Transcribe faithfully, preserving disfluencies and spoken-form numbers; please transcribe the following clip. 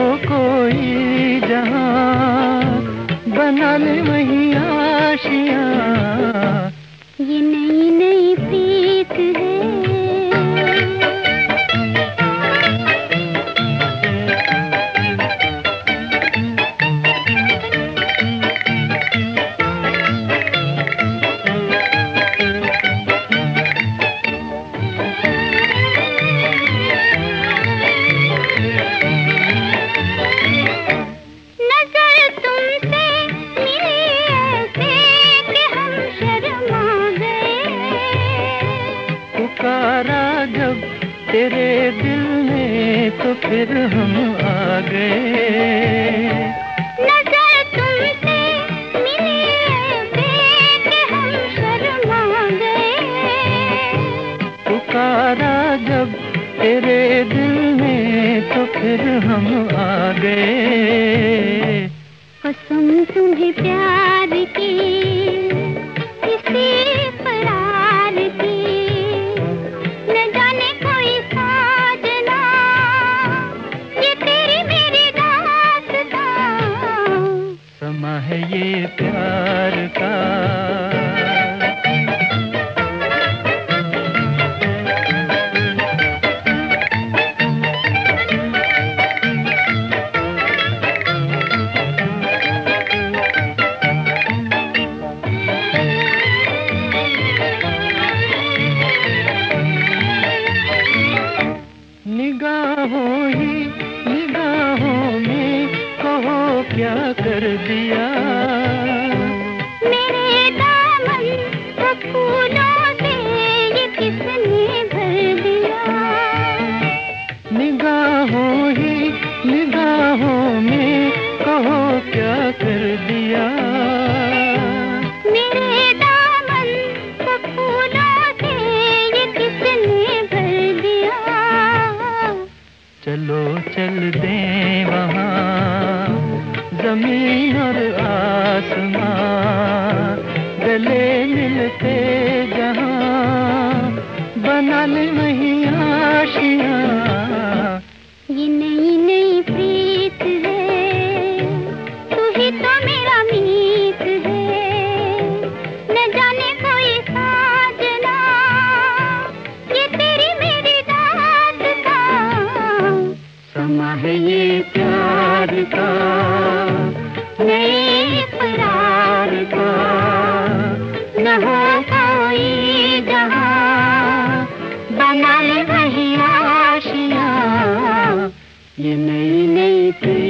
कोई जहां, बना ले वहीं आशियां। ये नई नई प्रीत है। पुकारा जब तेरे दिल ने तो फिर हम आ गए। नजर तुमसे मिली ऐसे कि हम शर्मा गए। पुकारा जब तेरे दिल ने तो फिर हम आ गए। कसम तुम्हें प्यार की, इसी करार की, न जाने कोई साजना, ये तेरी मेरी दास्तां। समा है ये प्यार का। निगाहों ही निगाहों में कहो क्या कर दिया। मेरे दामन को फूलों से ये किसने भर दिया। निगाहों ही निगाहों में कहो क्या कर दिया। मेरे दामन को फूलों से ये किसने भर दिया। चलो चल दें वहाँ, जमीन और आसमां गले मिलते जहाँ, बना ले वहीं आशियां। ये नई नई प्रीत है, तू ही तो मेरा मीत है। न जाने कोई साजना, ये तेरी मेरी दास्तां। समा है ये प्यार का, नए इकरार का, न हो कोई जहां, बना ले वहीं आशियां। ये नई नई